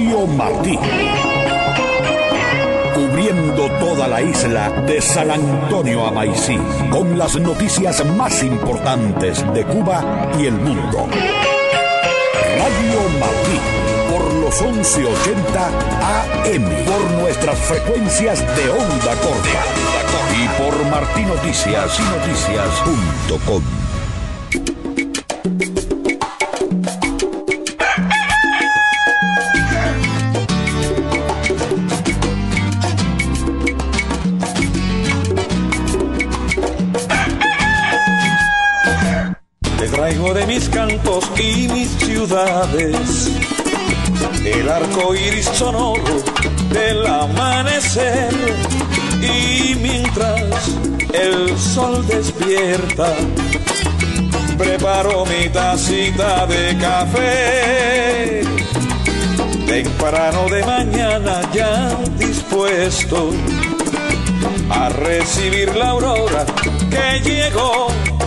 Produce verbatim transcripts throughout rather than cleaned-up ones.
Radio Martí. Cubriendo toda la isla de San Antonio a Maicí, con las noticias más importantes de Cuba y el mundo. Radio Martí, por los once ochenta A M, por nuestras frecuencias de onda corta y por martí noticias y noticias punto com. Traigo de mis cantos y mis ciudades el arco iris sonoro del amanecer, y mientras el sol despierta preparo mi tacita de café. Temprano de mañana ya dispuesto a recibir la aurora que llegó.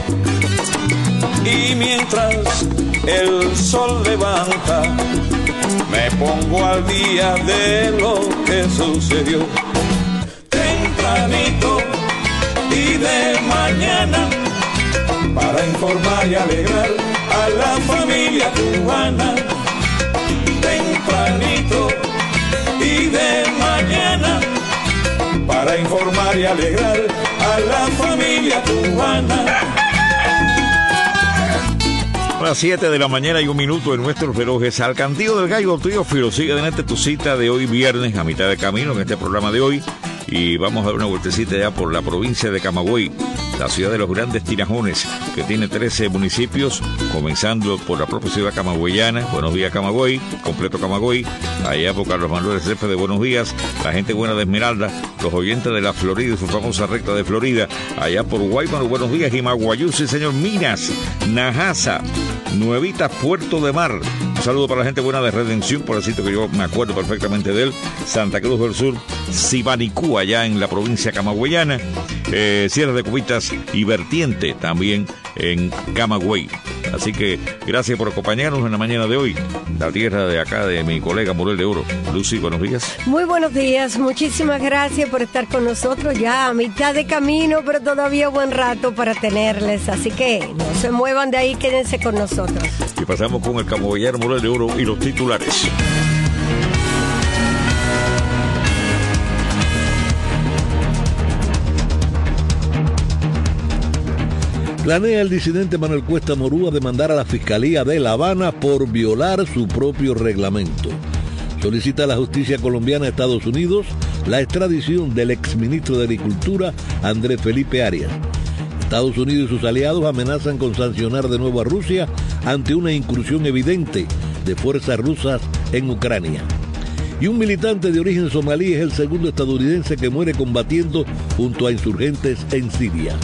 Y mientras el sol levanta, me pongo al día de lo que sucedió. Tempranito y de mañana, para informar y alegrar a la familia cubana. Tempranito y de mañana, para informar y alegrar a la familia cubana. A las siete de la mañana y un minuto en nuestros relojes. Al cantillo del gallo Teófilo, sigue adelante tu cita de hoy viernes, a mitad de camino en este programa de hoy. Y vamos a dar una vueltecita ya por la provincia de Camagüey, la ciudad de los grandes tinajones, que tiene trece municipios, comenzando por la propia ciudad camagüeyana. Buenos días, Camagüey, completo Camagüey, allá por Carlos Manuel Jefe de Buenos Días, la gente buena de Esmeralda, los oyentes de la Florida y su famosa recta de Florida, allá por Guaymaro, buenos días, y Maguayusi, señor Minas, Najasa, Nuevita, Puerto de Mar. Un saludo para la gente buena de Redención, por el sitio que yo me acuerdo perfectamente de él, Santa Cruz del Sur, Sibanicú, allá en la provincia camagüeyana, eh, Sierra de Cubitas y Vertiente también en Camagüey. Así que gracias por acompañarnos en la mañana de hoy, la tierra de acá de mi colega Morel de Oro. Lucy, buenos días. Muy buenos días, muchísimas gracias por estar con nosotros ya a mitad de camino, pero todavía buen rato para tenerles, así que no se muevan de ahí, quédense con nosotros. Y pasamos con el camagüeyano Morel de Oro y los titulares. Planea el disidente Manuel Cuesta Morúa demandar a la Fiscalía de La Habana por violar su propio reglamento. Solicita a la justicia colombiana de Estados Unidos la extradición del exministro de Agricultura, Andrés Felipe Arias. Estados Unidos y sus aliados amenazan con sancionar de nuevo a Rusia ante una incursión evidente de fuerzas rusas en Ucrania. Y un militante de origen somalí es el segundo estadounidense que muere combatiendo junto a insurgentes en Siria.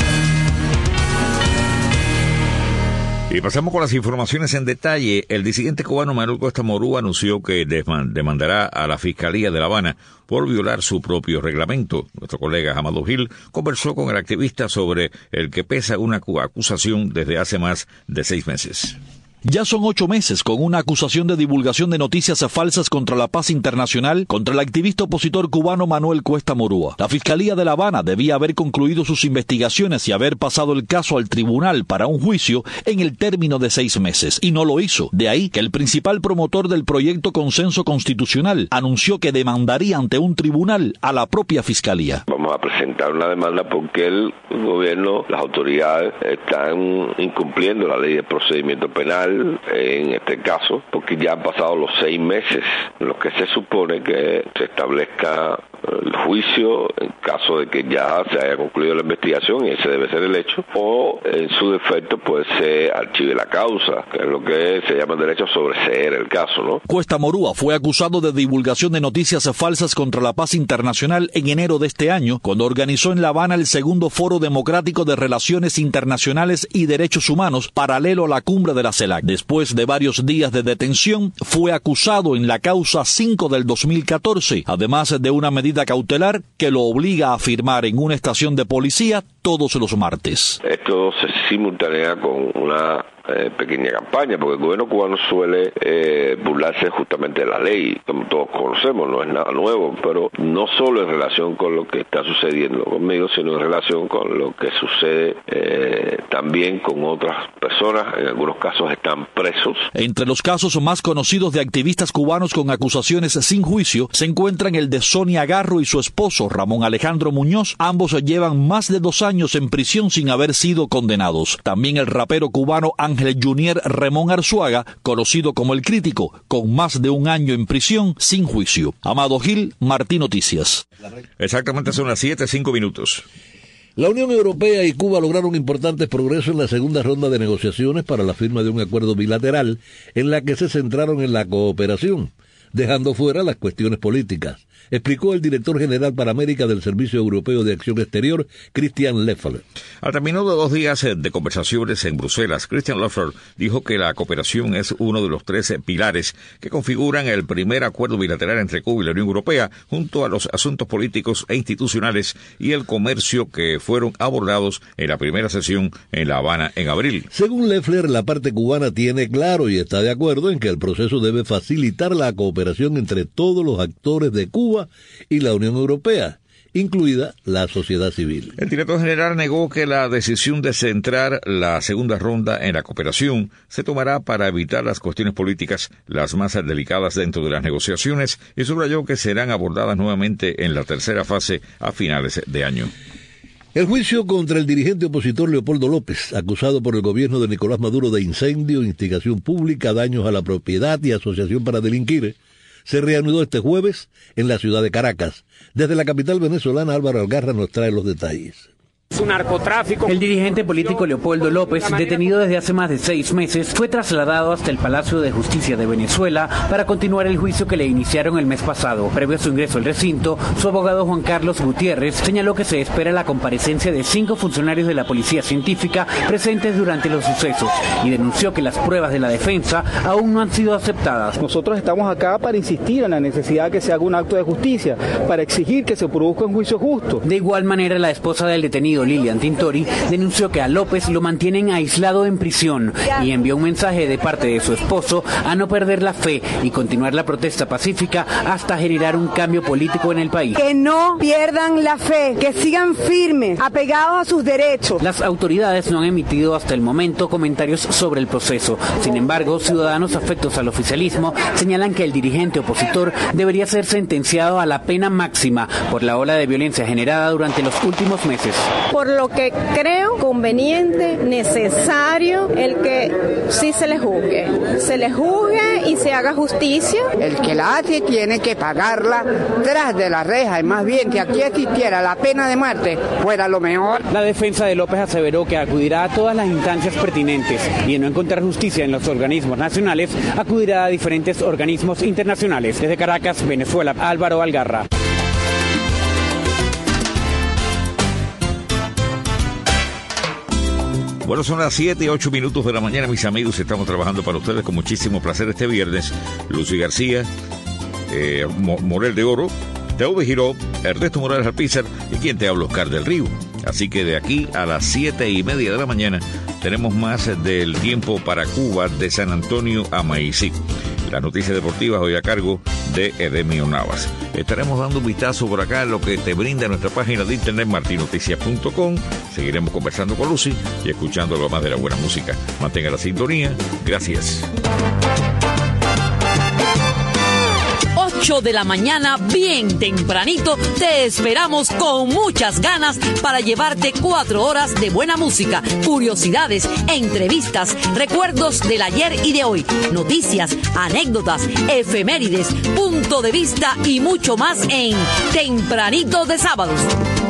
Y pasamos con las informaciones en detalle. El disidente cubano Manuel Cuesta Morúa anunció que demandará a la Fiscalía de La Habana por violar su propio reglamento. Nuestro colega Amado Gil conversó con el activista sobre el que pesa una acusación desde hace más de seis meses. Ya son ocho meses con una acusación de divulgación de noticias falsas contra la paz internacional contra el activista opositor cubano Manuel Cuesta Morúa. La Fiscalía de La Habana debía haber concluido sus investigaciones y haber pasado el caso al tribunal para un juicio en el término de seis meses, y no lo hizo. De ahí que el principal promotor del proyecto Consenso Constitucional anunció que demandaría ante un tribunal a la propia Fiscalía. Vamos a presentar una demanda porque el gobierno, las autoridades están incumpliendo la ley de procedimiento penal en este caso, porque ya han pasado los seis meses en los que se supone que se establezca el juicio en caso de que ya se haya concluido la investigación, y ese debe ser el hecho, o en su defecto pues se archive la causa, que es lo que se llama el derecho a sobreseer el caso, ¿no? Cuesta Morúa fue acusado de divulgación de noticias falsas contra la paz internacional en enero de este año, cuando organizó en La Habana el segundo Foro Democrático de Relaciones Internacionales y Derechos Humanos, paralelo a la cumbre de la CELAC. Después de varios días de detención, fue acusado en la causa cinco del dos mil catorce, además de una medida medida cautelar que lo obliga a firmar en una estación de policía todos los martes. Esto se simultanea con una eh, pequeña campaña, porque el gobierno cubano suele eh, burlarse justamente de la ley, como todos conocemos, no es nada nuevo, pero no solo en relación con lo que está sucediendo conmigo, sino en relación con lo que sucede eh, también con otras personas, en algunos casos están presos. Entre los casos más conocidos de activistas cubanos con acusaciones sin juicio se encuentran el de Sonia Garro y su esposo Ramón Alejandro Muñoz. Ambos llevan más de dos años en prisión sin haber sido condenados. También el rapero cubano Ángel Junior Ramón Arzuaga, conocido como El Crítico, con más de un año en prisión sin juicio. Amado Gil, Martín Noticias. Exactamente son las siete, cinco minutos. La Unión Europea y Cuba lograron importantes progresos en la segunda ronda de negociaciones para la firma de un acuerdo bilateral en la que se centraron en la cooperación, dejando fuera las cuestiones políticas, explicó el director general para América del Servicio Europeo de Acción Exterior, Christian Leffler. Al término de dos días de conversaciones en Bruselas, Christian Leffler dijo que la cooperación es uno de los tres pilares que configuran el primer acuerdo bilateral entre Cuba y la Unión Europea, junto a los asuntos políticos e institucionales y el comercio que fueron abordados en la primera sesión en La Habana en abril. Según Leffler, la parte cubana tiene claro y está de acuerdo en que el proceso debe facilitar la cooperación entre todos los actores de Cuba y la Unión Europea, incluida la sociedad civil. El director general negó que la decisión de centrar la segunda ronda en la cooperación se tomará para evitar las cuestiones políticas, las más delicadas dentro de las negociaciones, y subrayó que serán abordadas nuevamente en la tercera fase a finales de año. El juicio contra el dirigente opositor Leopoldo López, acusado por el gobierno de Nicolás Maduro de incendio, instigación pública, daños a la propiedad y asociación para delinquir, se reanudó este jueves en la ciudad de Caracas. Desde la capital venezolana, Álvaro Algarra nos trae los detalles. Su narcotráfico. El dirigente político Leopoldo López, detenido desde hace más de seis meses, fue trasladado hasta el Palacio de Justicia de Venezuela para continuar el juicio que le iniciaron el mes pasado. Previo a su ingreso al recinto, su abogado Juan Carlos Gutiérrez señaló que se espera la comparecencia de cinco funcionarios de la Policía Científica presentes durante los sucesos y denunció que las pruebas de la defensa aún no han sido aceptadas. Nosotros estamos acá para insistir en la necesidad de que se haga un acto de justicia, para exigir que se produzca un juicio justo. De igual manera, la esposa del detenido, Lilian Tintori, denunció que a López lo mantienen aislado en prisión y envió un mensaje de parte de su esposo a no perder la fe y continuar la protesta pacífica hasta generar un cambio político en el país. Que no pierdan la fe, que sigan firmes, apegados a sus derechos. Las autoridades no han emitido hasta el momento comentarios sobre el proceso. Sin embargo, ciudadanos afectos al oficialismo señalan que el dirigente opositor debería ser sentenciado a la pena máxima por la ola de violencia generada durante los últimos meses. Por lo que creo conveniente, necesario, el que sí se le juzgue. Se le juzgue y se haga justicia. El que la hace tiene que pagarla tras de la reja. Y más bien, que aquí existiera la pena de muerte, fuera lo mejor. La defensa de López aseveró que acudirá a todas las instancias pertinentes y en no encontrar justicia en los organismos nacionales, acudirá a diferentes organismos internacionales. Desde Caracas, Venezuela, Álvaro Algarra. Bueno, son las siete y ocho minutos de la mañana, mis amigos. Estamos trabajando para ustedes con muchísimo placer este viernes. Lucy García, eh, Morel de Oro, Teo de Giró, Ernesto Morales Alpizar y quien te habla, Oscar del Río. Así que de aquí a las siete y media de la mañana tenemos más del tiempo para Cuba de San Antonio a Maicí. Las noticias deportivas hoy a cargo de Edemio Navas. Estaremos dando un vistazo por acá a lo que te brinda nuestra página de internet martin noticias punto com. Seguiremos conversando con Lucy y escuchando lo más de la buena música. Mantenga la sintonía. Gracias. ocho de la mañana, bien tempranito, te esperamos con muchas ganas para llevarte cuatro horas de buena música, curiosidades, entrevistas, recuerdos del ayer y de hoy, noticias, anécdotas, efemérides, punto de vista y mucho más en Tempranito de Sábados.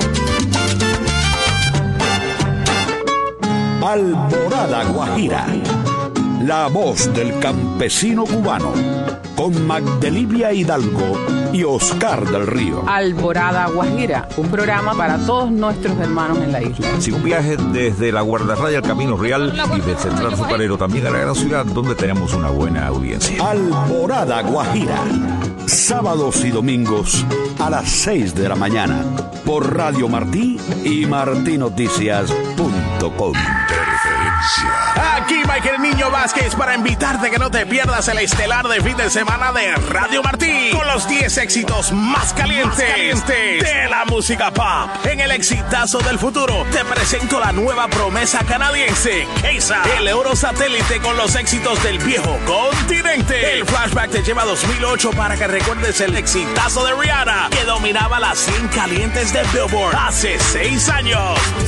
Alborada Guajira, la voz del campesino cubano, con Magdelivia Hidalgo y Oscar del Río. Alborada Guajira, un programa para todos nuestros hermanos en la isla. Sí, un viaje desde la Guardarraya al Camino Real y del Central Azucarero también a la gran ciudad, donde tenemos una buena audiencia. Alborada Guajira, sábados y domingos a las seis de la mañana por Radio Martí y martí noticias punto com. Aquí Michael Niño Vázquez para invitarte que no te pierdas el estelar de fin de semana de Radio Martí con los diez éxitos más calientes, más calientes de la música pop. En el exitazo del futuro te presento la nueva promesa canadiense, Keisa, el Eurosatélite con los éxitos del viejo continente. El flashback te lleva a dos mil ocho para que recuerdes el exitazo de Rihanna que dominaba las cien calientes de Billboard hace seis años.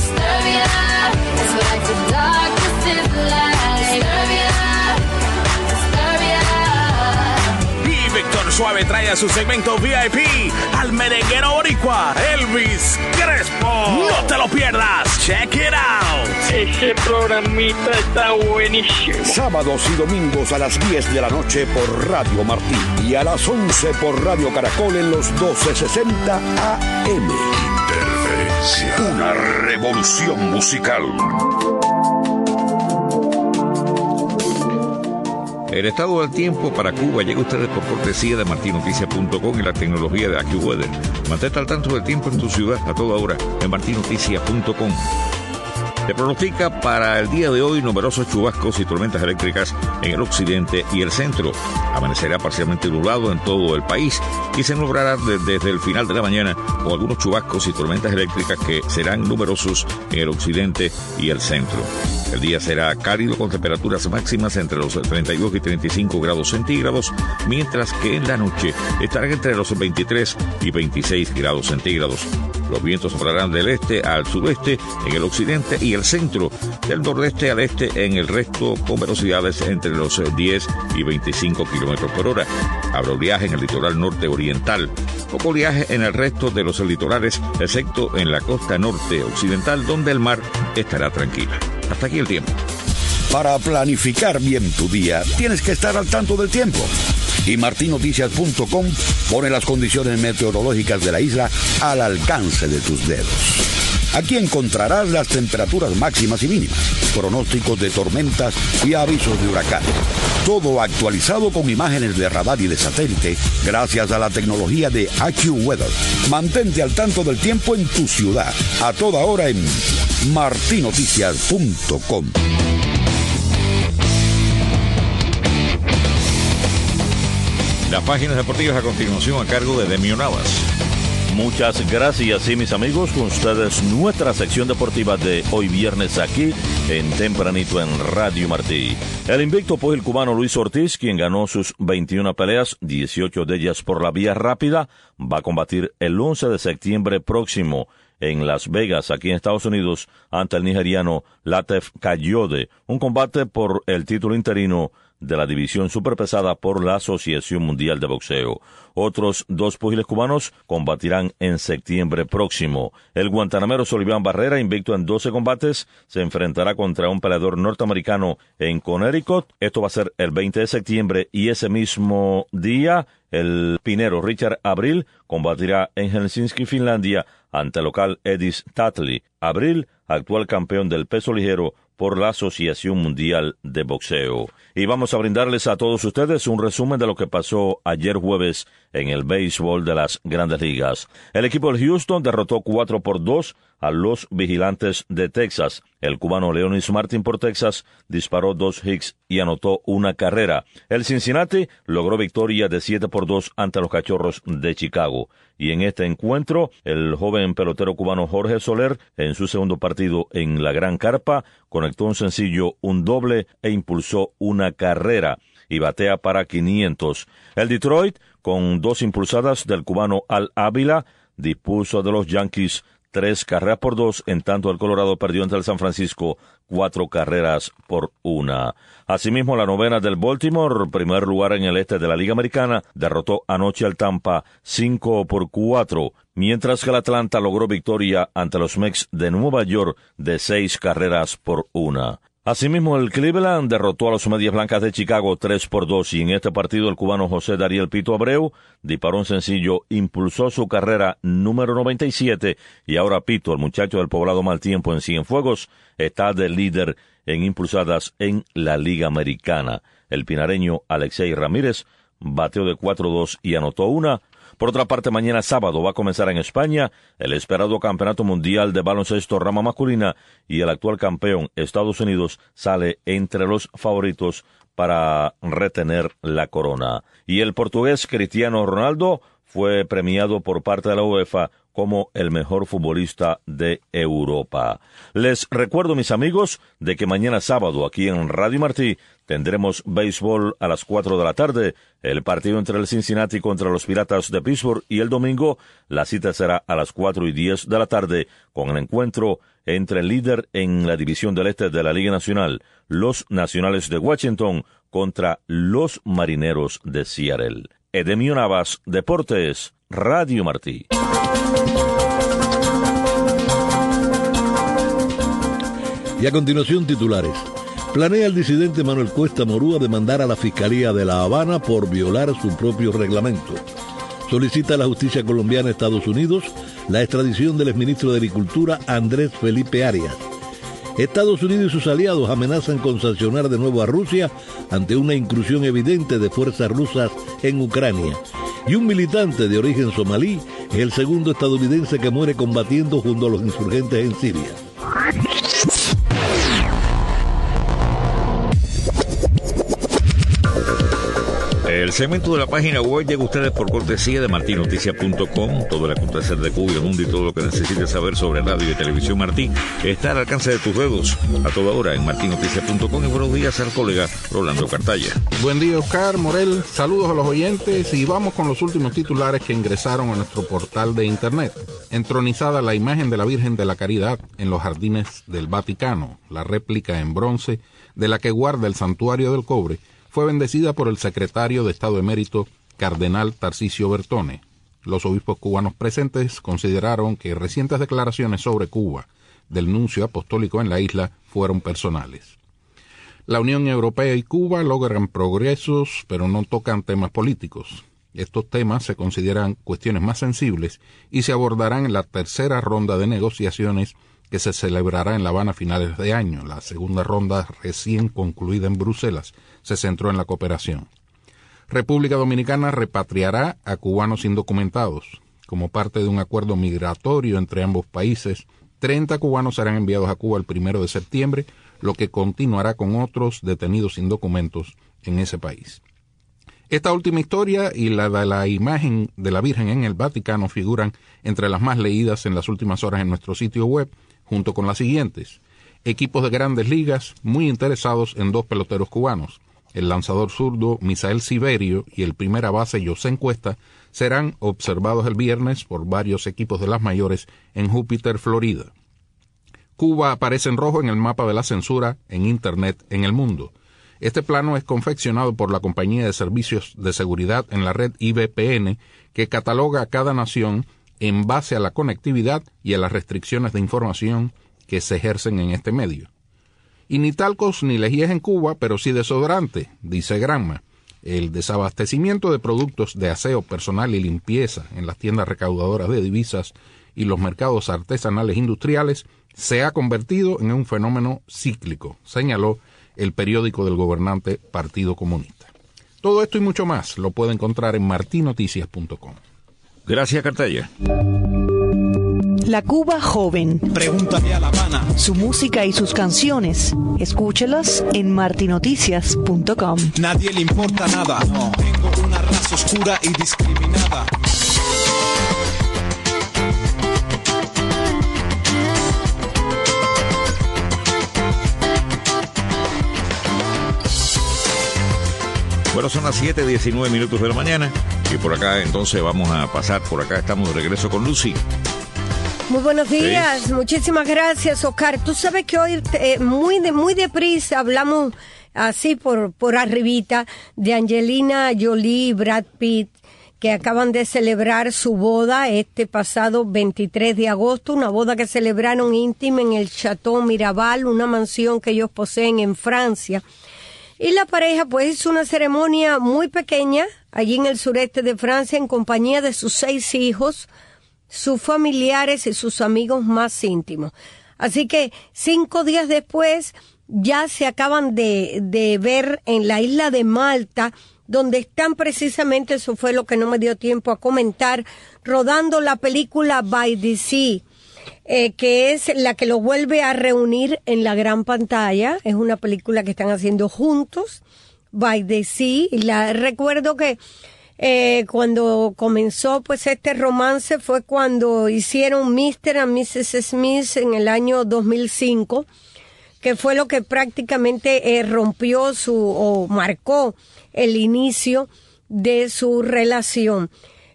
Y Víctor Suave trae a su segmento V I P al merenguero boricua Elvis Crespo. No te lo pierdas. Check it out. Ese programita está buenísimo. Sábados y domingos a las diez de la noche por Radio Martí y a las once por Radio Caracol en los doce sesenta A M. Interferencia. Una revolución musical. El estado del tiempo para Cuba llega a ustedes por cortesía de martí noticias punto com y la tecnología de AccuWeather. Mantente al tanto del tiempo en tu ciudad a toda hora en martí noticias punto com. Se pronostica para el día de hoy numerosos chubascos y tormentas eléctricas en el occidente y el centro. Amanecerá parcialmente nublado en todo el país y se nublará de, desde el final de la mañana con algunos chubascos y tormentas eléctricas que serán numerosos en el occidente y el centro. El día será cálido con temperaturas máximas entre los treinta y dos y treinta y cinco grados centígrados, mientras que en la noche estarán entre los veintitrés y veintiséis grados centígrados. Los vientos soplarán del este al sudeste en el occidente y el centro, del nordeste al este en el resto con velocidades entre los diez y veinticinco kilómetros por hora. Habrá oleaje en el litoral norte oriental, poco oleaje en el resto de los litorales, excepto en la costa norte occidental, donde el mar estará tranquila. Hasta aquí el tiempo. Para planificar bien tu día, tienes que estar al tanto del tiempo. Y martí noticias punto com pone las condiciones meteorológicas de la isla al alcance de tus dedos. Aquí encontrarás las temperaturas máximas y mínimas, pronósticos de tormentas y avisos de huracán. Todo actualizado con imágenes de radar y de satélite gracias a la tecnología de AccuWeather. Mantente al tanto del tiempo en tu ciudad a toda hora en martí noticias punto com. Las páginas deportivas a continuación a cargo de Demio Navas. Muchas gracias, y mis amigos, con ustedes nuestra sección deportiva de hoy viernes aquí en Tempranito en Radio Martí. El invicto fue el cubano Luis Ortiz, quien ganó sus veintiuna peleas, dieciocho de ellas por la vía rápida. Va a combatir el once de septiembre próximo en Las Vegas, aquí en Estados Unidos, ante el nigeriano Lateef Kayode, un combate por el título interino de la división superpesada por la Asociación Mundial de Boxeo. Otros dos púgiles cubanos combatirán en septiembre próximo. El guantanamero Solivian Barrera, invicto en doce combates, se enfrentará contra un peleador norteamericano en Connecticut. Esto va a ser el veinte de septiembre, y ese mismo día el pinero Richard Abril combatirá en Helsinki, Finlandia, ante el local Edis Tatley. Abril, actual campeón del peso ligero por la Asociación Mundial de Boxeo. Y vamos a brindarles a todos ustedes un resumen de lo que pasó ayer jueves en el béisbol de las Grandes Ligas. El equipo de Houston derrotó cuatro por dos a los Vigilantes de Texas. El cubano Leonis Martin por Texas disparó dos hits y anotó una carrera. El Cincinnati logró victoria de siete por dos ante los Cachorros de Chicago. Y en este encuentro, el joven pelotero cubano Jorge Soler, en su segundo partido en la Gran Carpa, conectó un sencillo, un doble e impulsó una carrera y batea para quinientos. El Detroit, con dos impulsadas del cubano Al Ávila, dispuso de los Yankees tres carreras por dos, en tanto el Colorado perdió ante el San Francisco cuatro carreras por una. Asimismo, la novena del Baltimore, primer lugar en el este de la Liga Americana, derrotó anoche al Tampa cinco por cuatro, mientras que el Atlanta logró victoria ante los Mets de Nueva York de seis carreras por una. Asimismo, el Cleveland derrotó a los Medias Blancas de Chicago tres por dos, y en este partido el cubano José Dariel Pito Abreu disparó un sencillo, impulsó su carrera número noventa y siete, y ahora Pito, el muchacho del poblado Mal Tiempo en Cienfuegos, está de líder en impulsadas en la Liga Americana. El pinareño Alexei Ramírez bateó de cuatro dos y anotó una. Por otra parte, mañana sábado va a comenzar en España el esperado Campeonato Mundial de Baloncesto rama masculina y el actual campeón, Estados Unidos, sale entre los favoritos para retener la corona. Y el portugués Cristiano Ronaldo fue premiado por parte de la UEFA como el mejor futbolista de Europa. Les recuerdo, mis amigos, de que mañana sábado aquí en Radio Martí tendremos béisbol a las cuatro de la tarde, el partido entre el Cincinnati contra los Piratas de Pittsburgh, y el domingo la cita será a las cuatro y diez de la tarde con el encuentro entre el líder en la División del Este de la Liga Nacional, los Nacionales de Washington, contra los Marineros de Seattle. Edemio Navas, Deportes, Radio Martí. Y a continuación, titulares. Planea el disidente Manuel Cuesta Morúa demandar a la Fiscalía de La Habana por violar su propio reglamento. Solicita a la justicia colombiana a Estados Unidos la extradición del exministro de Agricultura Andrés Felipe Arias. Estados Unidos y sus aliados amenazan con sancionar de nuevo a Rusia ante una incursión evidente de fuerzas rusas en Ucrania. Y un militante de origen somalí es el segundo estadounidense que muere combatiendo junto a los insurgentes en Siria. El segmento de la página web llega a ustedes por cortesía de martín noticias punto com. Todo el acontecer de Cuba y el mundo y todo lo que necesites saber sobre radio y televisión Martí está al alcance de tus dedos a toda hora en martín noticias punto com. Y buenos días al colega Rolando Cartaya. Buen día, Oscar Morel. Saludos a los oyentes y vamos con los últimos titulares que ingresaron a nuestro portal de internet. Entronizada la imagen de la Virgen de la Caridad en los jardines del Vaticano, la réplica en bronce de la que guarda el Santuario del Cobre, fue bendecida por el secretario de Estado emérito, cardenal Tarcisio Bertone. Los obispos cubanos presentes consideraron que recientes declaraciones sobre Cuba del nuncio apostólico en la isla fueron personales. La Unión Europea y Cuba logran progresos, pero no tocan temas políticos. Estos temas se consideran cuestiones más sensibles y se abordarán en la tercera ronda de negociaciones que se celebrará en La Habana a finales de año. La segunda ronda, recién concluida en Bruselas, se centró en la cooperación. República Dominicana repatriará a cubanos indocumentados. Como parte de un acuerdo migratorio entre ambos países, treinta cubanos serán enviados a Cuba el primero de septiembre, lo que continuará con otros detenidos sin documentos en ese país. Esta última historia y la de la imagen de la Virgen en el Vaticano figuran entre las más leídas en las últimas horas en nuestro sitio web, junto con las siguientes. Equipos de grandes ligas muy interesados en dos peloteros cubanos. El lanzador zurdo Misael Siverio y el primera base José Cuesta serán observados el viernes por varios equipos de las mayores en Júpiter, Florida. Cuba aparece en rojo en el mapa de la censura en Internet en el mundo. Este plano es confeccionado por la compañía de servicios de seguridad en la red I V P N, que cataloga a cada nación en base a la conectividad y a las restricciones de información que se ejercen en este medio. Y ni talcos ni lejías en Cuba, pero sí desodorante, dice Granma. El desabastecimiento de productos de aseo personal y limpieza en las tiendas recaudadoras de divisas y los mercados artesanales industriales se ha convertido en un fenómeno cíclico, señaló el periódico del gobernante Partido Comunista. Todo esto y mucho más lo puede encontrar en martín noticias punto com. Gracias, Cartaya. La Cuba joven. Pregúntale a La Habana. Su música y sus canciones. Escúchelas en martín noticias punto com. Nadie le importa nada. No. Tengo una raza oscura y discriminada. Bueno, son las siete diecinueve minutos de la mañana y por acá entonces vamos a pasar, por acá estamos de regreso con Lucy. Muy buenos días, sí. Muchísimas gracias, Oscar. Tú sabes que hoy eh, muy de muy deprisa hablamos así por, por arribita de Angelina Jolie y Brad Pitt, que acaban de celebrar su boda este pasado veintitrés de agosto, una boda que celebraron íntima en el Chateau Miraval, una mansión que ellos poseen en Francia. Y la pareja pues hizo una ceremonia muy pequeña allí en el sureste de Francia en compañía de sus seis hijos, sus familiares y sus amigos más íntimos. Así que cinco días después ya se acaban de, de ver en la isla de Malta donde están precisamente, eso fue lo que no me dio tiempo a comentar, rodando la película By the Sea, eh, que es la que los vuelve a reunir en la gran pantalla. Es una película que están haciendo juntos, By the Sea. Y la, recuerdo que eh, cuando comenzó pues este romance fue cuando hicieron mister and missus Smith en el año dos mil cinco, que fue lo que prácticamente eh, rompió su, o marcó el inicio de su relación.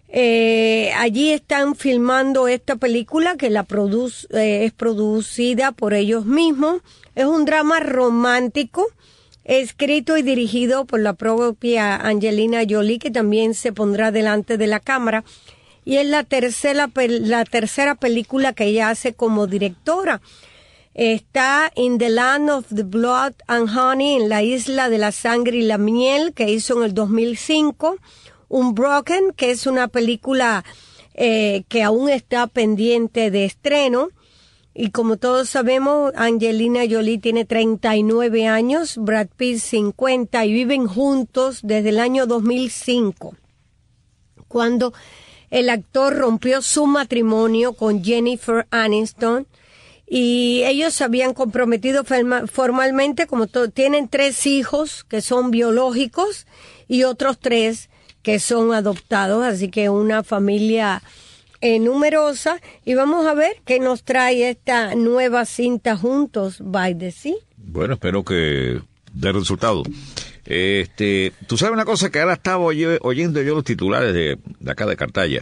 Eh, allí están filmando esta película que la produce, eh, es producida por ellos mismos. Es un drama romántico, escrito y dirigido por la propia Angelina Jolie, que también se pondrá delante de la cámara. Y es la tercera, la tercera película que ella hace como directora. Está In the Land of the Blood and Honey, en la isla de la sangre y la miel, que hizo en el dos mil cinco. Unbroken, que es una película eh, que aún está pendiente de estreno. Y como todos sabemos, Angelina Jolie tiene treinta y nueve años, Brad Pitt cincuenta, y viven juntos desde el año dos mil cinco, cuando el actor rompió su matrimonio con Jennifer Aniston. Y ellos se habían comprometido formalmente, como to- tienen tres hijos que son biológicos y otros tres que son adoptados, así que una familia eh, numerosa. Y vamos a ver qué nos trae esta nueva cinta juntos, By the Sea. Bueno, espero que dé resultado. Este, tú sabes una cosa, que ahora estaba oye, oyendo yo los titulares de, de acá de Cartaya.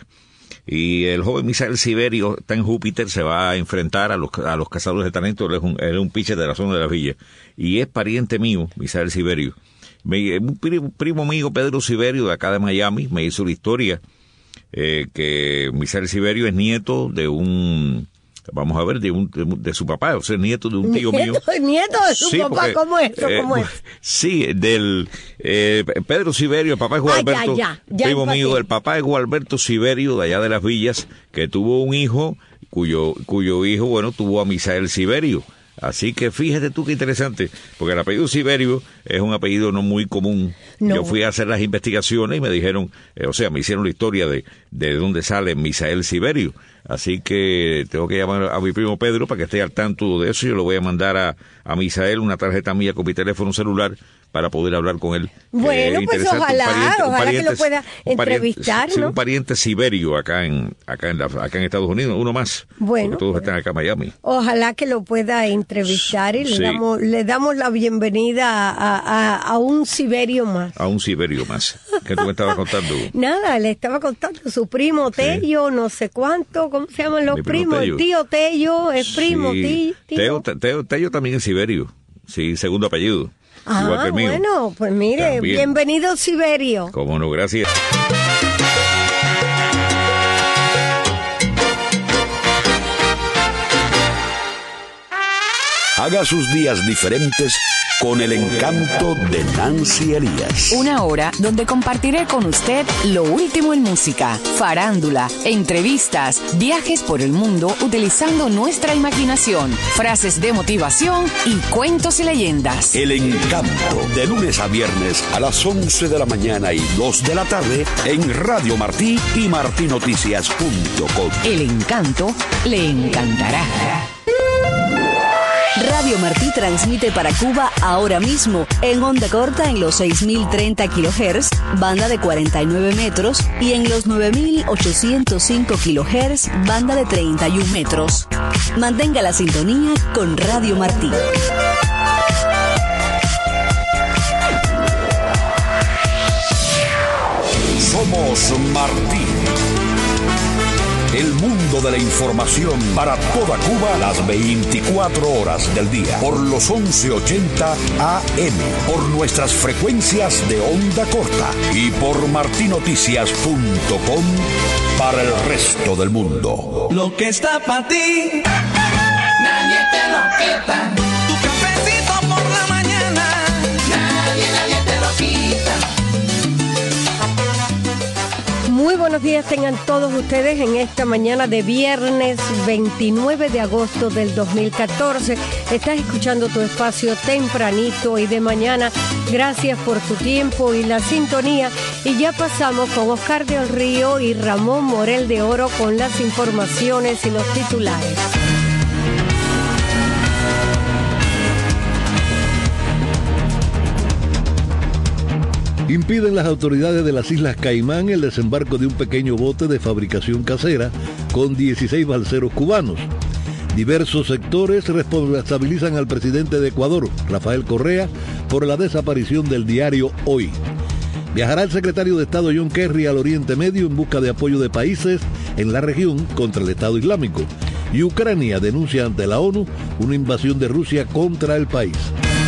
Y el joven Misael Siberio está en Júpiter, se va a enfrentar a los, a los cazadores de talento. Él es un, él es un pitcher de la zona de la villa. Y es pariente mío, Misael Siberio. Me, un primo, primo mío, Pedro Siberio, de acá de Miami, me hizo la historia eh, que Misael Siberio es nieto de un, vamos a ver, de un de, de su papá, o sea, nieto de un tío ¿Nieto, mío. Nieto de su Sí, papá, porque, ¿cómo es eso? eh, ¿Cómo es? Sí, del eh, Pedro Siberio, el papá es Juan Ah, ya, Alberto, ya, ya primo empaté. mío, el papá es Juan Alberto Siberio, de allá de las villas, que tuvo un hijo, cuyo cuyo hijo, bueno, tuvo a Misael Siberio. Así que fíjate tú qué interesante, porque el apellido Siberio es un apellido no muy común. No. Yo fui a hacer las investigaciones y me dijeron, eh, o sea, me hicieron la historia de, de dónde sale Misael Siberio. Así que tengo que llamar a mi primo Pedro para que esté al tanto de eso. Yo le voy a mandar a, a Misael una tarjeta mía con mi teléfono celular para poder hablar con él. Bueno, Eh, pues interesante, un ojalá, pariente- un ojalá que pariente- lo pueda un pariente- entrevistar, sí, ¿no? un pariente Siberio acá en acá en, la, acá en Estados Unidos, uno más. Bueno, porque todos están acá en Miami. Ojalá que lo pueda entrevistar y le Sí. damos le damos la bienvenida a, a, a un Siberio más. A un Siberio más. Que tú me estabas contando. Nada, le estaba contando su primo Tello, no sé cuánto, ¿cómo se llaman los Mi primo primos? Tello. El tío Tello es primo, Sí. tío. Teo, Teo, Tello también es Siberio. Sí, segundo apellido. Igual que Ah, el mío. bueno, pues mire, También. bienvenido Siberio. Cómo no, gracias. Haga sus días diferentes con el encanto de Nancy Elías. Una hora donde compartiré con usted lo último en música, farándula, entrevistas, viajes por el mundo utilizando nuestra imaginación, frases de motivación y cuentos y leyendas. El encanto, de lunes a viernes a las once de la mañana y dos de la tarde en Radio Martí y martinoticias punto com. El encanto le encantará. Radio Martí transmite para Cuba ahora mismo en onda corta en los seis mil treinta kilohertz, banda de cuarenta y nueve metros, y en los nueve mil ochocientos cinco kilohertz, banda de treinta y uno metros. Mantenga la sintonía con Radio Martí. Somos Martí. El mundo de la información para toda Cuba las veinticuatro horas del día. Por los once ochenta A M. Por nuestras frecuencias de onda corta. Y por martinoticias punto com para el resto del mundo. Lo que está para ti, nadie te lo quita. Tu cafecito por la mañana, nadie, nadie te lo quita. Muy buenos buenos días tengan todos ustedes en esta mañana de viernes veintinueve de agosto del dos mil catorce. Estás escuchando tu espacio tempranito y de mañana. Gracias por tu tiempo y la sintonía. Y ya pasamos con Oscar del Río y Ramón Morel de Oro con las informaciones y los titulares. Impiden las autoridades de las Islas Caimán el desembarco de un pequeño bote de fabricación casera con dieciséis balseros cubanos. Diversos sectores responsabilizan al presidente de Ecuador, Rafael Correa, por la desaparición del diario Hoy. Viajará el secretario de Estado John Kerry al Oriente Medio en busca de apoyo de países en la región contra el Estado Islámico. Y Ucrania denuncia ante la ONU una invasión de Rusia contra el país.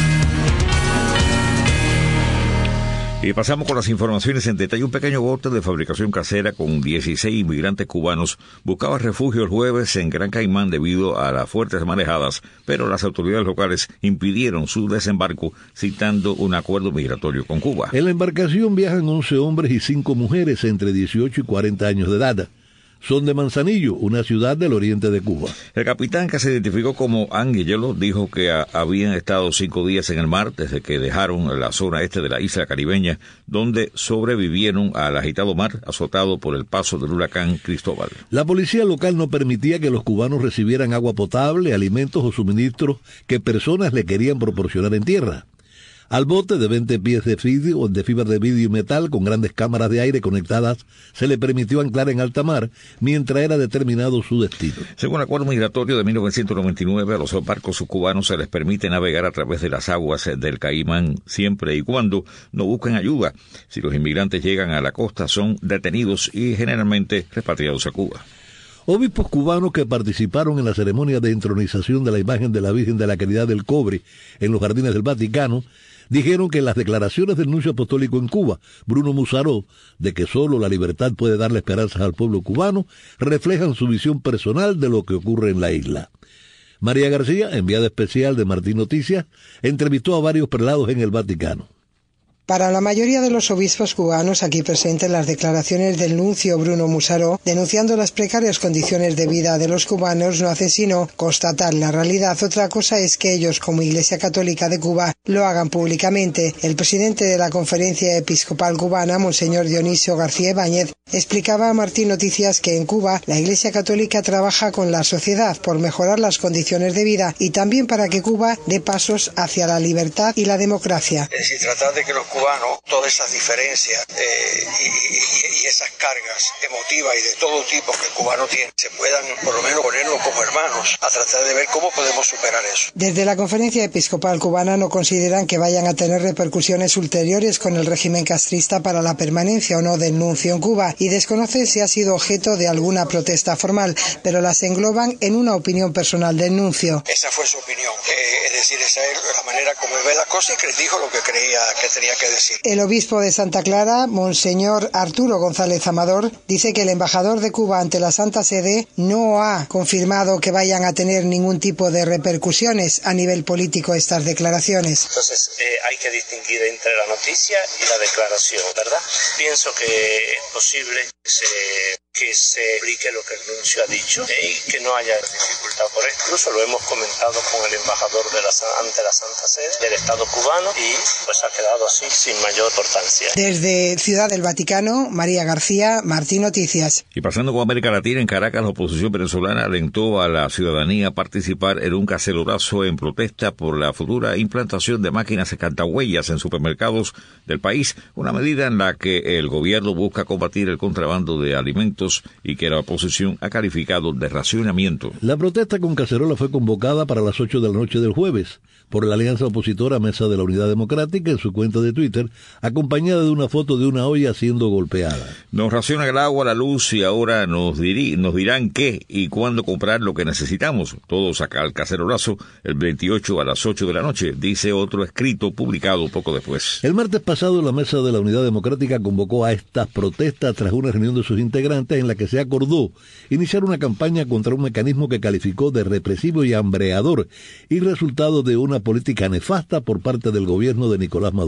Y pasamos con las informaciones en detalle. Un pequeño bote de fabricación casera con dieciséis inmigrantes cubanos buscaba refugio el jueves en Gran Caimán debido a las fuertes marejadas, pero las autoridades locales impidieron su desembarco citando un acuerdo migratorio con Cuba. En la embarcación viajan once hombres y cinco mujeres entre dieciocho y cuarenta años de edad. Son de Manzanillo, una ciudad del oriente de Cuba. El capitán, que se identificó como Angelo, dijo que a, habían estado cinco días en el mar desde que dejaron la zona este de la isla caribeña, donde sobrevivieron al agitado mar azotado por el paso del huracán Cristóbal. La policía local no permitía que los cubanos recibieran agua potable, alimentos o suministros que personas le querían proporcionar en tierra. Al bote de veinte pies de vidrio, de fibra de vidrio y metal con grandes cámaras de aire conectadas se le permitió anclar en alta mar mientras era determinado su destino. Según el acuerdo migratorio de mil novecientos noventa y nueve, a los barcos cubanos se les permite navegar a través de las aguas del Caimán siempre y cuando no busquen ayuda. Si los inmigrantes llegan a la costa son detenidos y generalmente repatriados a Cuba. Obispos cubanos que participaron en la ceremonia de entronización de la imagen de la Virgen de la Caridad del Cobre en los jardines del Vaticano dijeron que las declaraciones del nuncio apostólico en Cuba, Bruno Musaró, de que solo la libertad puede darle esperanzas al pueblo cubano, reflejan su visión personal de lo que ocurre en la isla. María García, enviada especial de Martín Noticias, entrevistó a varios prelados en el Vaticano. Para la mayoría de los obispos cubanos aquí presentes, las declaraciones del nuncio Bruno Musaró, denunciando las precarias condiciones de vida de los cubanos, no hace sino constatar la realidad. Otra cosa es que ellos, como Iglesia Católica de Cuba, lo hagan públicamente. El presidente de la Conferencia Episcopal Cubana, Monseñor Dionisio García Ibáñez, explicaba a Martín Noticias que en Cuba la Iglesia Católica trabaja con la sociedad por mejorar las condiciones de vida y también para que Cuba dé pasos hacia la libertad y la democracia. Es decir, tratar de que los cubanos, todas esas diferencias eh, y, y, y esas cargas emotivas y de todo tipo que el cubano tiene, se puedan por lo menos ponerlos como hermanos a tratar de ver cómo podemos superar eso. Desde la Conferencia Episcopal Cubana no consideran que vayan a tener repercusiones ulteriores con el régimen castrista para la permanencia o no del nuncio en Cuba y desconoce si ha sido objeto de alguna protesta formal, pero las engloban en una opinión personal del nuncio. Esa fue su opinión, eh, es decir, esa es la manera como él ve las cosas y que dijo lo que creía que tenía que decir. El obispo de Santa Clara, Monseñor Arturo González Amador, dice que el embajador de Cuba ante la Santa Sede no ha confirmado que vayan a tener ningún tipo de repercusiones a nivel político estas declaraciones. Entonces eh, hay que distinguir entre la noticia y la declaración, ¿verdad? Pienso que es posible que se, que se explique lo que el nuncio ha dicho eh, y que no haya dificultad por esto. Incluso lo hemos comentado con el embajador de la, ante la Santa Sede del Estado cubano y pues ha quedado así sin mayor importancia. Desde Ciudad del Vaticano, María García, Martín Noticias. Y pasando con América Latina, en Caracas la oposición venezolana alentó a la ciudadanía a participar en un cacerolazo en protesta por la futura implantación de máquinas escantahuellas en supermercados del país, una medida en la que el gobierno busca combatir el contrabando de alimentos y que la oposición ha calificado de racionamiento. La protesta con cacerola fue convocada para las ocho de la noche del jueves por la alianza opositora Mesa de la Unidad Democrática en su cuenta de Twitter, acompañada de una foto de una olla siendo golpeada. Nos racionan el agua, la luz y ahora nos, diri- nos dirán qué y cuándo comprar lo que necesitamos. Todos acá al cacerolazo el veintiocho a las ocho de la noche, dice otro escrito publicado poco después. El martes pasado la Mesa de la Unidad Democrática convocó a estas protestas tras una reunión de sus integrantes en la que se acordó iniciar una campaña contra un mecanismo que calificó de represivo y hambreador y resultado de una política nefasta por parte del gobierno de Nicolás Maduro.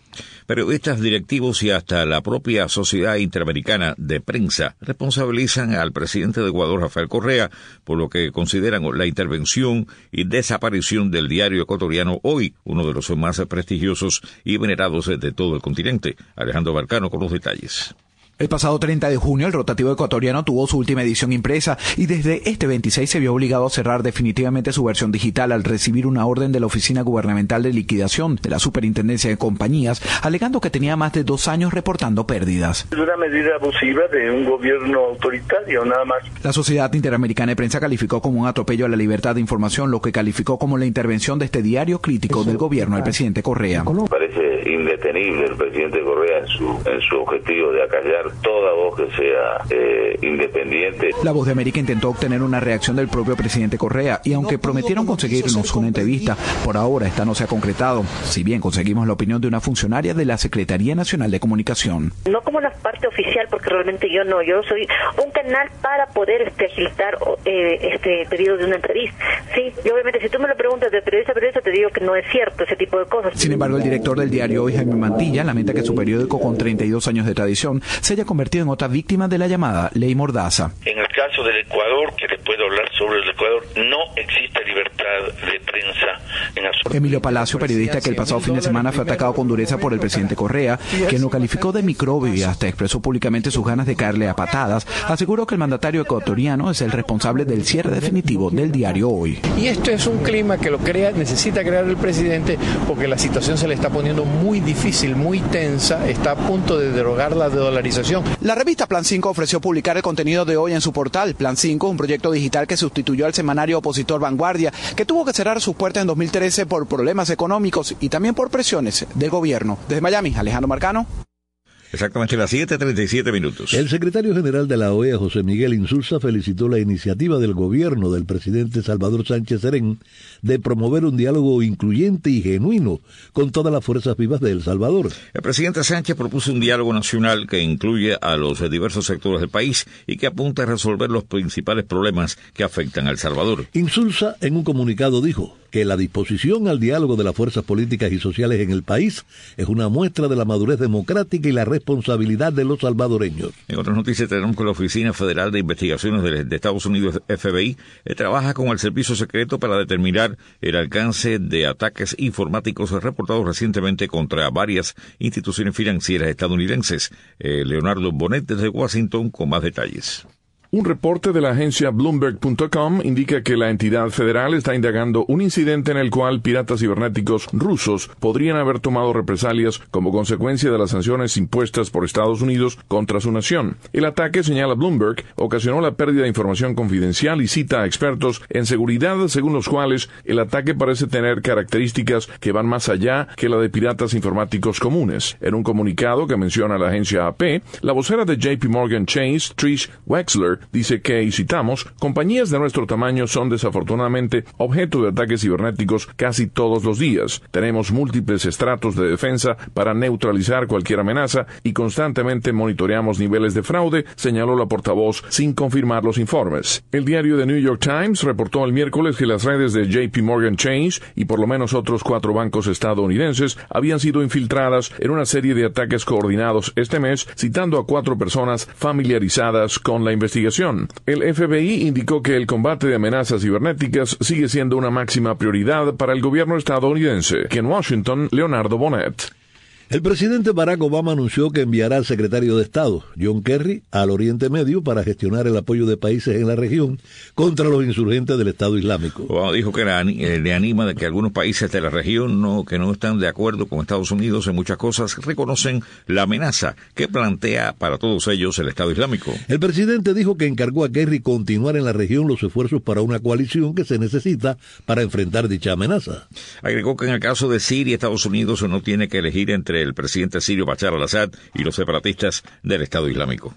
Periodistas, directivos y hasta la propia Sociedad Interamericana de Prensa responsabilizan al presidente de Ecuador, Rafael Correa, por lo que consideran la intervención y desaparición del diario ecuatoriano Hoy, uno de los más prestigiosos y venerados de todo el continente. Alejandro Barcano con los detalles. El pasado treinta de junio, el rotativo ecuatoriano tuvo su última edición impresa y desde este veintiséis se vio obligado a cerrar definitivamente su versión digital al recibir una orden de la Oficina Gubernamental de Liquidación de la Superintendencia de Compañías, alegando que tenía más de dos años reportando pérdidas. Es una medida abusiva de un gobierno autoritario, nada más. La Sociedad Interamericana de Prensa calificó como un atropello a la libertad de información, lo que calificó como la intervención de este diario crítico del gobierno del presidente Correa. Parece indetenible el presidente Correa en su, en su objetivo de acallar toda voz que sea eh, independiente. La Voz de América intentó obtener una reacción del propio presidente Correa y aunque prometieron conseguirnos una entrevista, por ahora esta no se ha concretado, si bien conseguimos la opinión de una funcionaria de la Secretaría Nacional de Comunicación. No como una parte oficial, porque realmente yo no, yo soy un canal para poder este, agilitar eh, este pedido de una entrevista. Sí, y obviamente si tú me lo preguntas de periodista a periodista te digo que no es cierto ese tipo de cosas. Sin embargo, el director del diario Hoy, Jaime Mantilla, lamenta que su periódico con treinta y dos años de tradición se haya convertido en otra víctima de la llamada Ley Mordaza. En el caso del Ecuador, que te puedo hablar sobre el Ecuador, no existe libertad de prensa en absoluto. Emilio Palacio, periodista que el pasado fin de semana fue atacado con dureza por el presidente Correa, quien lo calificó de microbio y hasta expresó públicamente sus ganas de caerle a patadas, aseguró que el mandatario ecuatoriano es el responsable del cierre definitivo del diario Hoy. Y esto es un clima que lo crea, necesita crear el presidente porque la situación se le está poniendo muy difícil, muy tensa, está a punto de derogar la dolarización. La revista Plan cinco ofreció publicar el contenido de Hoy en su portal. Plan cinco, un proyecto digital que sustituyó al semanario opositor Vanguardia, que tuvo que cerrar sus puertas en dos mil trece por problemas económicos y también por presiones del gobierno. Desde Miami, Alejandro Marcano. Exactamente las siete treinta y siete minutos. El secretario general de la O E A, José Miguel Insulza, felicitó la iniciativa del gobierno del presidente Salvador Sánchez Serén de promover un diálogo incluyente y genuino con todas las fuerzas vivas de El Salvador. El presidente Sánchez propuso un diálogo nacional que incluye a los diversos sectores del país y que apunta a resolver los principales problemas que afectan a El Salvador. Insulza, en un comunicado, dijo que la disposición al diálogo de las fuerzas políticas y sociales en el país es una muestra de la madurez democrática y la responsabilidad de los salvadoreños. En otras noticias tenemos que la Oficina Federal de Investigaciones de, de Estados Unidos, F B I, eh, trabaja con el Servicio Secreto para determinar el alcance de ataques informáticos reportados recientemente contra varias instituciones financieras estadounidenses. Eh, Leonardo Bonet desde Washington con más detalles. Un reporte de la agencia Bloomberg punto com indica que la entidad federal está indagando un incidente en el cual piratas cibernéticos rusos podrían haber tomado represalias como consecuencia de las sanciones impuestas por Estados Unidos contra su nación. El ataque, señala Bloomberg, ocasionó la pérdida de información confidencial y cita a expertos en seguridad, según los cuales el ataque parece tener características que van más allá que la de piratas informáticos comunes. En un comunicado que menciona la agencia A P, la vocera de J P Morgan Chase, Trish Wexler, dice que, y citamos, compañías de nuestro tamaño son desafortunadamente objeto de ataques cibernéticos casi todos los días. Tenemos múltiples estratos de defensa para neutralizar cualquier amenaza y constantemente monitoreamos niveles de fraude, señaló la portavoz sin confirmar los informes. El diario The New York Times reportó el miércoles que las redes de J P Morgan Chase y por lo menos otros cuatro bancos estadounidenses habían sido infiltradas en una serie de ataques coordinados este mes, citando a cuatro personas familiarizadas con la investigación. El F B I indicó que el combate de amenazas cibernéticas sigue siendo una máxima prioridad para el gobierno estadounidense. Que en Washington, Leonardo Bonet. El presidente Barack Obama anunció que enviará al secretario de Estado, John Kerry, al Oriente Medio para gestionar el apoyo de países en la región contra los insurgentes del Estado Islámico. Obama dijo que era, eh, le anima de que algunos países de la región no, que no están de acuerdo con Estados Unidos en muchas cosas reconocen la amenaza que plantea para todos ellos el Estado Islámico. El presidente dijo que encargó a Kerry continuar en la región los esfuerzos para una coalición que se necesita para enfrentar dicha amenaza. Agregó que en el caso de Siria, Estados Unidos no tiene que elegir entre el presidente sirio Bashar al-Assad y los separatistas del Estado Islámico.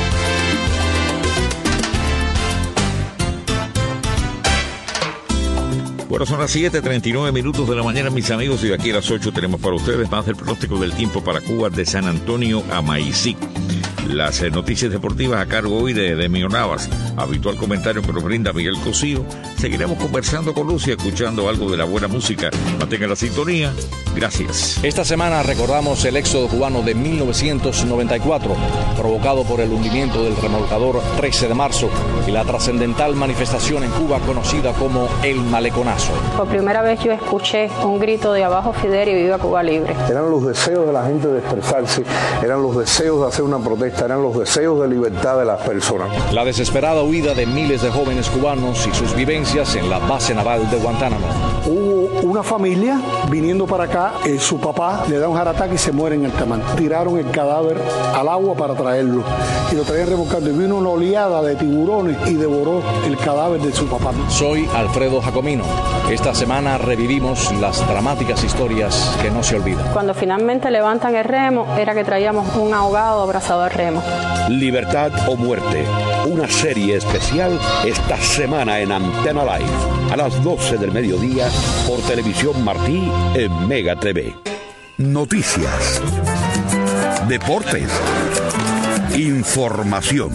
Bueno, son las siete treinta y nueve minutos de la mañana, mis amigos, y de aquí a las ocho tenemos para ustedes más del pronóstico del tiempo para Cuba de San Antonio a Maicí. Las eh, noticias deportivas a cargo hoy de Demio Navas, habitual comentario que nos brinda Miguel Cosío. Seguiremos conversando con Lucia, escuchando algo de la buena música. Mantenga la sintonía. Gracias. Esta semana recordamos el éxodo cubano de mil novecientos noventa y cuatro, provocado por el hundimiento del remolcador trece de marzo y la trascendental manifestación en Cuba conocida como el Maleconazo. Por primera vez yo escuché un grito de abajo Fidel y viva Cuba libre. Eran los deseos de la gente de expresarse, eran los deseos de hacer una protesta, eran los deseos de libertad de las personas. La desesperada huida de miles de jóvenes cubanos y sus vivencias en la base naval de Guantánamo. Hubo una familia viniendo para acá, eh, su papá le da un jarataque y se muere en el tamán. Tiraron el cadáver al agua para traerlo y lo traían remolcando y vino una oleada de tiburones y devoró el cadáver de su papá. Soy Alfredo Jacomino. Esta semana revivimos las dramáticas historias que no se olvidan. Cuando finalmente levantan el remo, era que traíamos un ahogado abrazado al remo. Libertad o muerte, una serie especial esta semana en Antena Live, a las doce del mediodía por Televisión Martí en Mega T V. Noticias, deportes, información.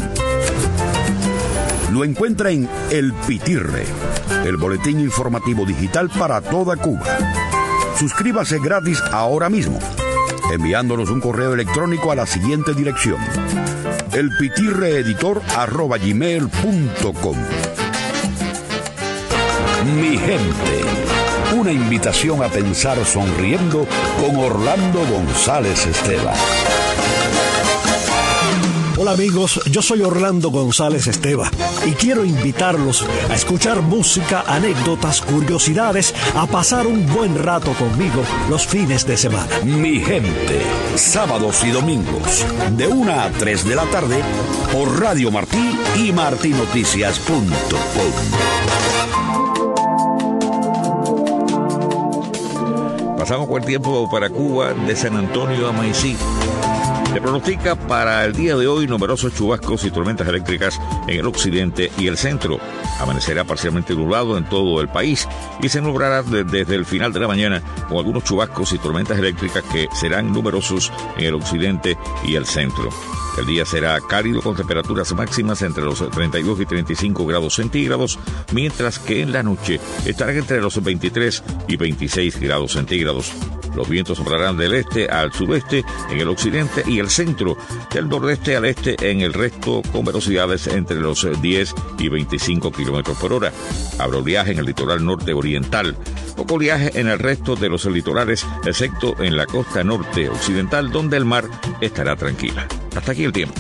Lo encuentra en El Pitirre, el boletín informativo digital para toda Cuba. Suscríbase gratis ahora mismo, enviándonos un correo electrónico a la siguiente dirección: elpitirreeditor arroba gmail punto com. Mi gente, una invitación a pensar sonriendo con Orlando González Esteban. Hola amigos, yo soy Orlando González Esteban y quiero invitarlos a escuchar música, anécdotas, curiosidades, a pasar un buen rato conmigo los fines de semana. Mi gente, sábados y domingos, de una a tres de la tarde, por Radio Martí y martinoticias punto com. Pasamos con el tiempo para Cuba, de San Antonio a Maicí. Se pronostica para el día de hoy numerosos chubascos y tormentas eléctricas en el occidente y el centro. Amanecerá parcialmente nublado en todo el país y se nublará de, desde el final de la mañana con algunos chubascos y tormentas eléctricas que serán numerosos en el occidente y el centro. El día será cálido con temperaturas máximas entre los treinta y dos y treinta y cinco grados centígrados, mientras que en la noche estarán entre los veintitrés y veintiséis grados centígrados. Los vientos soplarán del este al sudeste en el occidente y el centro, del nordeste al este en el resto, con velocidades entre los diez y veinticinco kilómetros por hora. Habrá oleaje en el litoral norte oriental, poco oleaje en el resto de los litorales, excepto en la costa norte occidental, donde el mar estará tranquila. Hasta aquí el tiempo.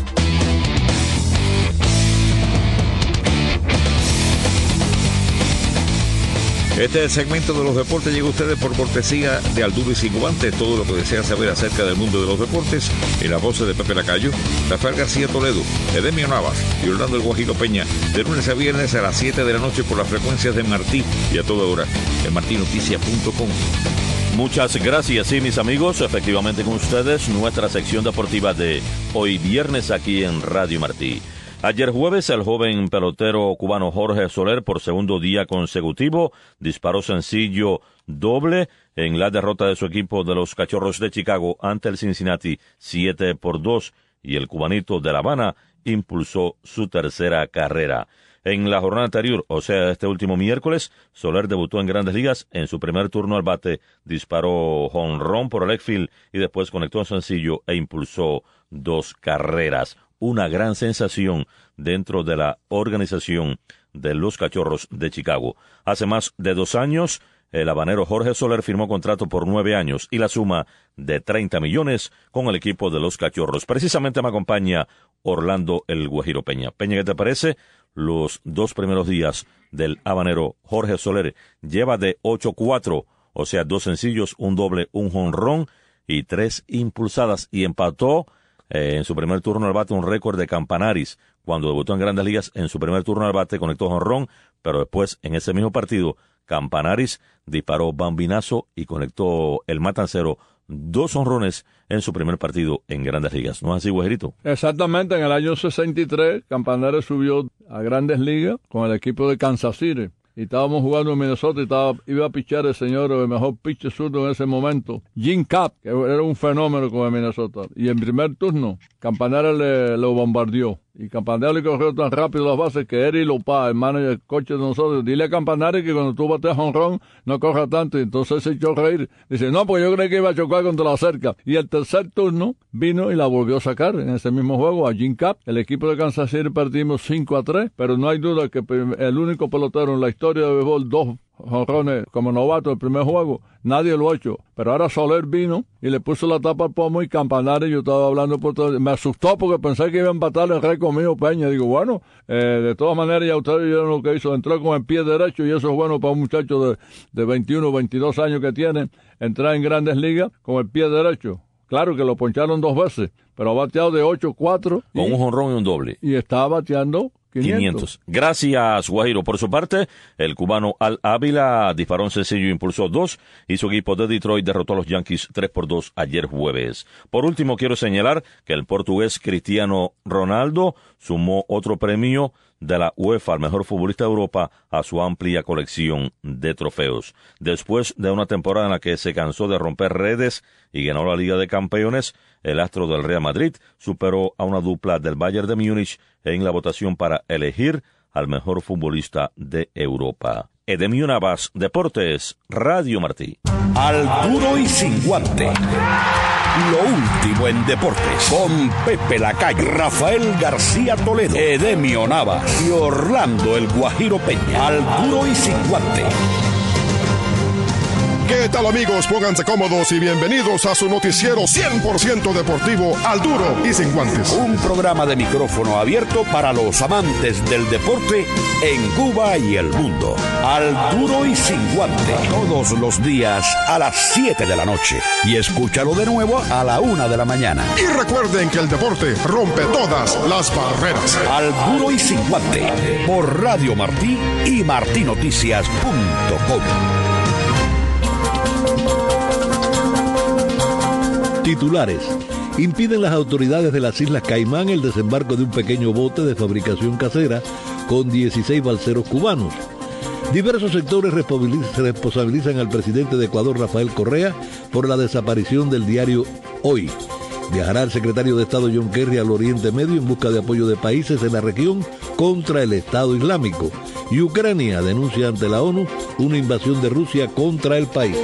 Este segmento de los deportes llega a ustedes por cortesía de Alduro y Sin Guantes. Todo lo que desea saber acerca del mundo de los deportes en las voces de Pepe Lacayo, Rafael García Toledo, Edemio Navas y Orlando El Guajiro Peña, de lunes a viernes a las siete de la noche por las frecuencias de Martí y a toda hora en martinoticias punto com. Muchas gracias, sí, mis amigos. Efectivamente con ustedes, nuestra sección deportiva de hoy viernes aquí en Radio Martí. Ayer jueves, el joven pelotero cubano Jorge Soler, por segundo día consecutivo, disparó sencillo doble en la derrota de su equipo de los Cachorros de Chicago ante el Cincinnati siete por dos, y el cubanito de La Habana impulsó su tercera carrera. En la jornada anterior, o sea, este último miércoles, Soler debutó en Grandes Ligas. En su primer turno al bate disparó jonrón por el outfield y después conectó un sencillo e impulsó dos carreras. Una gran sensación dentro de la organización de los Cachorros de Chicago. Hace más de dos años, el habanero Jorge Soler firmó contrato por nueve años y la suma de treinta millones con el equipo de los Cachorros. Precisamente me acompaña Orlando El Guajiro Peña. Peña, ¿qué te parece? Los dos primeros días del habanero Jorge Soler lleva de ocho cuatro, o sea, dos sencillos, un doble, un jonrón y tres impulsadas, y empató Eh, en su primer turno al bate un récord de Campanaris. Cuando debutó en Grandes Ligas, en su primer turno al bate conectó jonrón, pero después en ese mismo partido Campanaris disparó bambinazo y conectó el matancero dos jonrones en su primer partido en Grandes Ligas. ¿No es así, Guajerito? Exactamente, en el año sesenta y tres Campanaris subió a Grandes Ligas con el equipo de Kansas City y estábamos jugando en Minnesota y estaba, iba a pichar el señor, el mejor pitcher zurdo en ese momento, Jim Kapp, que era un fenómeno con el Minnesota. Y en primer turno, Campanella le, lo bombardeó. Y Campanella le corrió tan rápido las bases que Eri Lopá, hermano y el coche de nosotros, dile a Campanella que cuando tú bateas jonrón no corra tanto. Y entonces se echó a reír. Dice, no, porque yo creí que iba a chocar contra la cerca. Y el tercer turno vino y la volvió a sacar en ese mismo juego a Jim Kapp. El equipo de Kansas City perdimos cinco a tres, pero no hay duda que el único pelotero en la historia de béisbol, dos jonrones como novato el primer juego, nadie lo ha hecho. Pero ahora Soler vino y le puso la tapa al pomo y Campanella, yo estaba hablando por todo, me asustó porque pensé que iba a empatar el récord mío Peña. Digo, bueno, eh, de todas maneras ya ustedes vieron lo que hizo, entró con el pie derecho y eso es bueno para un muchacho de, de veintiuno, veintidós años que tiene, entrar en Grandes Ligas con el pie derecho. Claro que lo poncharon dos veces, pero ha bateado de ocho cuatro. Con y, un jonrón y un doble. Y está bateando quinientos. quinientos. Gracias, Guajiro. Por su parte, el cubano Al Ávila disparó un sencillo, impulsó dos y su equipo de Detroit derrotó a los Yankees tres por dos ayer jueves. Por último, quiero señalar que el portugués Cristiano Ronaldo sumó otro premio de la UEFA al mejor futbolista de Europa a su amplia colección de trofeos. Después de una temporada en la que se cansó de romper redes y ganó la Liga de Campeones, el astro del Real Madrid superó a una dupla del Bayern de Múnich en la votación para elegir al mejor futbolista de Europa. Edemio Navas, Deportes, Radio Martí. Al duro y sin guante. Lo último en deportes, con Pepe Lacayo, Rafael García Toledo, Edemio Navas y Orlando el Guajiro Peña. Al duro y sin guante. ¿Qué tal, amigos? Pónganse cómodos y bienvenidos a su noticiero cien por ciento deportivo Al Duro y Sin Guantes. Un programa de micrófono abierto para los amantes del deporte en Cuba y el mundo. Al Duro y Sin Guante. Todos los días a las siete de la noche. Y escúchalo de nuevo a la una de la mañana. Y recuerden que el deporte rompe todas las barreras. Al Duro y Sin Guante. Por Radio Martí y martinoticias punto com. Titulares. Impiden las autoridades de las Islas Caimán el desembarco de un pequeño bote de fabricación casera con dieciséis balseros cubanos. Diversos sectores responsabilizan al presidente de Ecuador, Rafael Correa, por la desaparición del diario Hoy. Viajará el secretario de Estado John Kerry al Oriente Medio en busca de apoyo de países en la región contra el Estado Islámico. Y Ucrania denuncia ante la ONU una invasión de Rusia contra el país.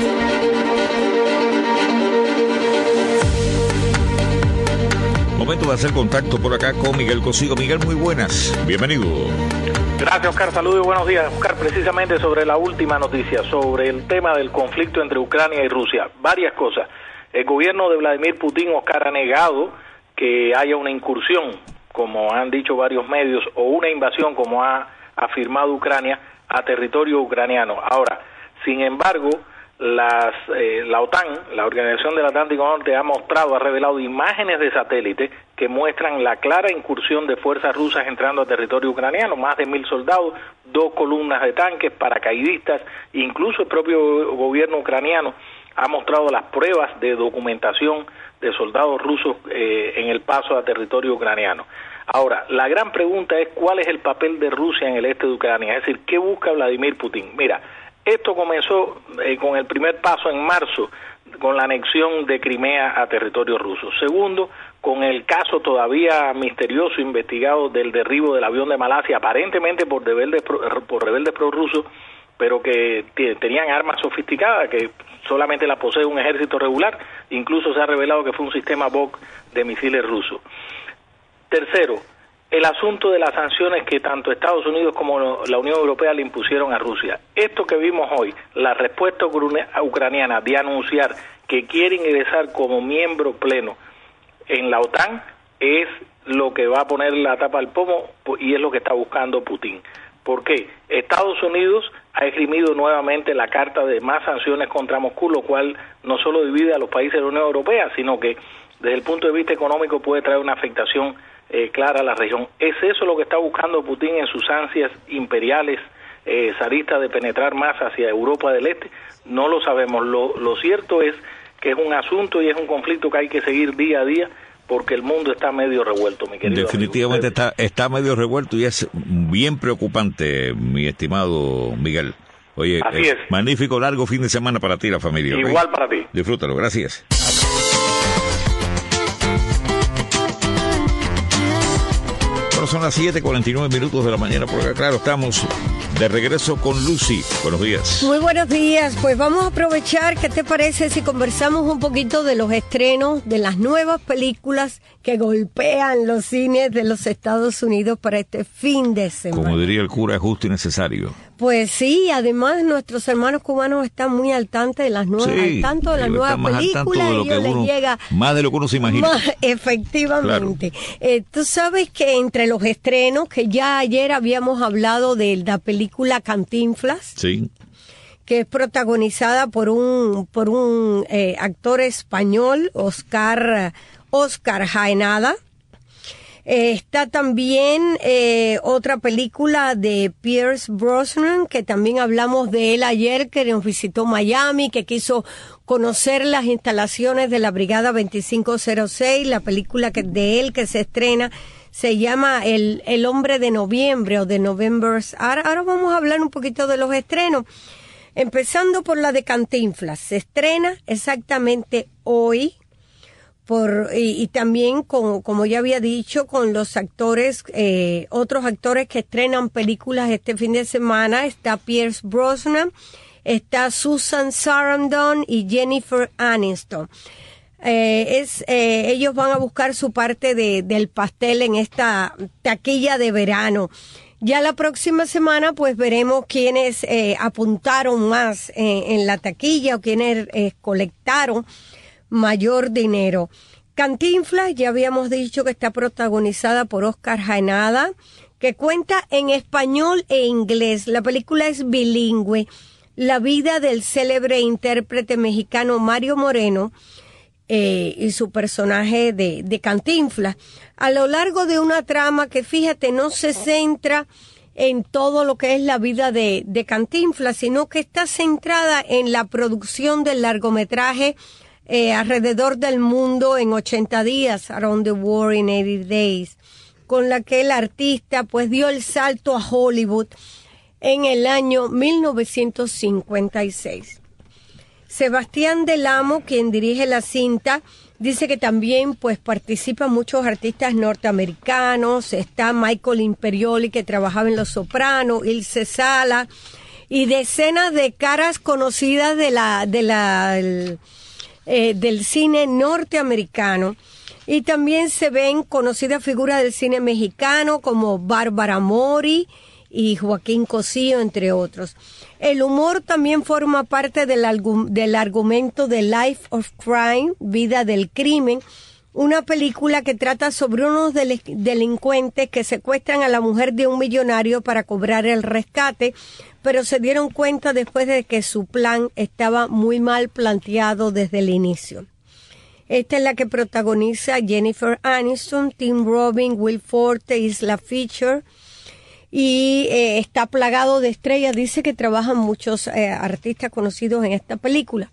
Momento de hacer contacto por acá con Miguel Cosigo. Miguel, muy buenas. Bienvenido. Gracias, Oscar. Saludos y buenos días. Oscar, precisamente sobre la última noticia, sobre el tema del conflicto entre Ucrania y Rusia. Varias cosas. El gobierno de Vladimir Putin, Oscar, ha negado que haya una incursión, como han dicho varios medios, o una invasión, como ha afirmado Ucrania, a territorio ucraniano. Ahora, sin embargo, Las, eh, la OTAN, la Organización del Atlántico Norte, ha mostrado, ha revelado imágenes de satélite que muestran la clara incursión de fuerzas rusas entrando a territorio ucraniano, más de mil soldados, dos columnas de tanques, paracaidistas, incluso el propio gobierno ucraniano ha mostrado las pruebas de documentación de soldados rusos eh, en el paso a territorio ucraniano. Ahora, la gran pregunta es cuál es el papel de Rusia en el este de Ucrania, es decir, ¿qué busca Vladimir Putin? Mira, esto comenzó eh, con el primer paso en marzo, con la anexión de Crimea a territorio ruso. Segundo, con el caso todavía misterioso investigado del derribo del avión de Malasia, aparentemente por rebeldes, por rebeldes prorrusos, pero que t- tenían armas sofisticadas, que solamente las posee un ejército regular. Incluso se ha revelado que fue un sistema V O C de misiles rusos. Tercero, el asunto de las sanciones que tanto Estados Unidos como la Unión Europea le impusieron a Rusia. Esto que vimos hoy, la respuesta ucraniana de anunciar que quiere ingresar como miembro pleno en la OTAN, es lo que va a poner la tapa al pomo y es lo que está buscando Putin. ¿Por qué? Estados Unidos ha esgrimido nuevamente la carta de más sanciones contra Moscú, lo cual no solo divide a los países de la Unión Europea, sino que desde el punto de vista económico puede traer una afectación Eh, clara a la región. ¿Es eso lo que está buscando Putin en sus ansias imperiales eh, zaristas de penetrar más hacia Europa del Este? No lo sabemos. Lo, lo cierto es que es un asunto y es un conflicto que hay que seguir día a día porque el mundo está medio revuelto, mi querido Definitivamente amigo. está, está medio revuelto y es bien preocupante, mi estimado Miguel. Oye, Así eh, es. magnífico largo fin de semana para ti y la familia. ¿Okay? Igual para ti. Disfrútalo, gracias. Bueno, son las siete cuarenta y nueve minutos de la mañana, por acá, claro, estamos de regreso con Lucy. Buenos días. Muy buenos días. Pues vamos a aprovechar, ¿qué te parece si conversamos un poquito de los estrenos de las nuevas películas que golpean los cines de los Estados Unidos para este fin de semana? Como diría el cura, es justo y necesario. Pues sí, además nuestros hermanos cubanos están muy al tanto de las nuevas, Sí, al tanto de las ellos nuevas están más al tanto películas, de lo ellos que les uno- llega más de lo que uno se imagina. más, efectivamente. Eh, tú sabes que entre los estrenos, que ya ayer habíamos hablado de la película Cantinflas, Sí. que es protagonizada por un por un eh, actor español, Oscar Oscar Jaenada. Eh, está también eh, otra película de Pierce Brosnan, que también hablamos de él ayer, que nos visitó Miami, que quiso conocer las instalaciones de la Brigada veinticinco cero seis, la película que, de él que se estrena. Se llama El, el Hombre de Noviembre o The Novembers. Ahora, ahora vamos a hablar un poquito de los estrenos. Empezando por la de Cantinflas. Se estrena exactamente hoy. Por, y, y también, con, como ya había dicho, con los actores, eh, otros actores que estrenan películas este fin de semana. Está Pierce Brosnan, está Susan Sarandon y Jennifer Aniston. Eh, es, eh, ellos van a buscar su parte de, del pastel en esta taquilla de verano. Ya la próxima semana pues veremos quiénes eh, apuntaron más eh, en la taquilla o quiénes eh, colectaron mayor dinero. Cantinflas, ya habíamos dicho que está protagonizada por Oscar Jaenada, que cuenta en español e inglés. La película es bilingüe. La vida del célebre intérprete mexicano Mario Moreno eh, y su personaje de, de Cantinflas, a lo largo de una trama que, fíjate, no se centra en todo lo que es la vida de, de Cantinflas, sino que está centrada en la producción del largometraje eh, alrededor del mundo en ochenta días, Around the World in eighty days, con la que el artista pues dio el salto a Hollywood en el año mil novecientos cincuenta y seis. Sebastián Del Amo, quien dirige la cinta, dice que también pues participan muchos artistas norteamericanos. Está Michael Imperioli, que trabajaba en Los Sopranos, Ilse Sala, y decenas de caras conocidas de la de la el, eh, del cine norteamericano. Y también se ven conocidas figuras del cine mexicano como Bárbara Mori y Joaquín Cosío, entre otros. El humor también forma parte del, argu- del argumento de Life of Crime, Vida del Crimen, una película que trata sobre unos del- delincuentes que secuestran a la mujer de un millonario para cobrar el rescate, pero se dieron cuenta después de que su plan estaba muy mal planteado desde el inicio. Esta es la que protagoniza Jennifer Aniston, Tim Robbins, Will Forte, Isla Fisher, y eh, está plagado de estrellas. Dice que trabajan muchos eh, artistas conocidos en esta película.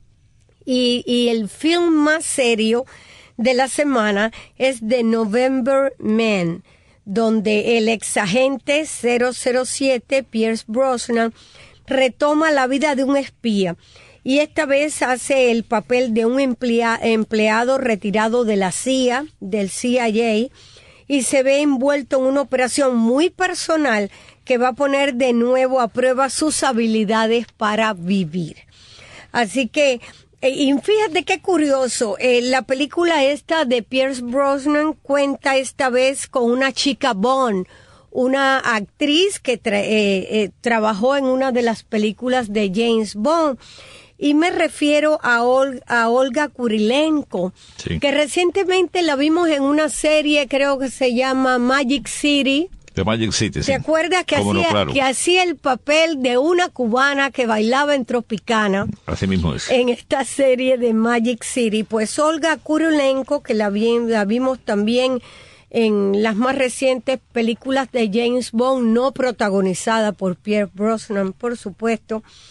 Y, y el film más serio de la semana es The November Man, donde el exagente cero cero siete, Pierce Brosnan, retoma la vida de un espía. Y esta vez hace el papel de un emplea, empleado retirado de la C I A, del C I A, y se ve envuelto en una operación muy personal que va a poner de nuevo a prueba sus habilidades para vivir. Así que, eh, y fíjate qué curioso, eh, la película esta de Pierce Brosnan cuenta esta vez con una chica Bond, una actriz que tra- eh, eh, trabajó en una de las películas de James Bond. Y me refiero a, Ol- a Olga Kurilenko, Sí. que recientemente la vimos en una serie, creo que se llama Magic City. The Magic City, sí. ¿Te acuerdas que Cómo no, hacía, claro. que hacía el papel de una cubana que bailaba en Tropicana Así mismo es. en esta serie de Magic City? Pues Olga Kurilenko, que la, vi- la vimos también en las más recientes películas de James Bond, no protagonizada por Pierce Brosnan, por supuesto.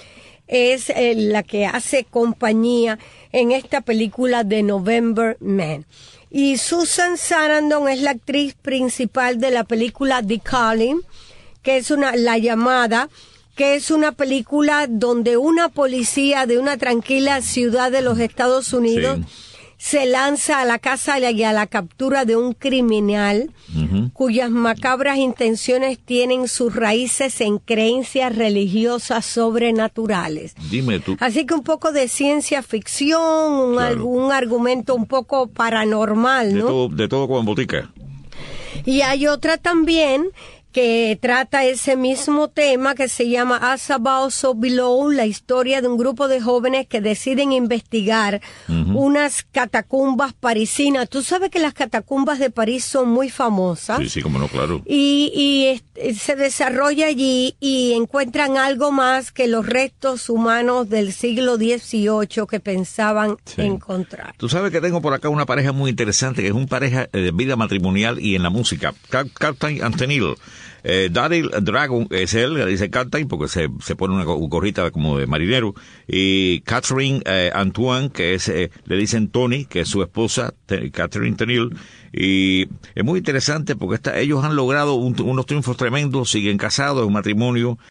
es eh, la que hace compañía en esta película de November Man. Y Susan Sarandon es la actriz principal de la película The Calling, que es una La Llamada, que es una película donde una policía de una tranquila ciudad de los Estados Unidos sí. se lanza a la casa y a la captura de un criminal uh-huh. cuyas macabras intenciones tienen sus raíces en creencias religiosas sobrenaturales. Dime tú. Así que un poco de ciencia ficción, un, claro. algún argumento un poco paranormal, ¿no? De todo, de todo como en botica. Y hay otra también que trata ese mismo tema, que se llama As Above, So Below, la historia de un grupo de jóvenes que deciden investigar uh-huh. unas catacumbas parisinas. Tú sabes que las catacumbas de París son muy famosas. Sí, sí, como no, claro. Y, y este, se desarrolla allí y encuentran algo más que los restos humanos del siglo dieciocho que pensaban sí. encontrar. Tú sabes que tengo por acá una pareja muy interesante, que es una pareja de vida matrimonial y en la música. Captain Antenil. Eh, Daryl Dragon es él, le dice Captain porque se, se pone una gorrita como de marinero. Y Catherine eh, Antoine, que es, eh, le dicen Tony, que es su esposa, T- Catherine Tenil. Y es muy interesante porque está, ellos han logrado un, unos triunfos tremendos, siguen casados, es un matrimonio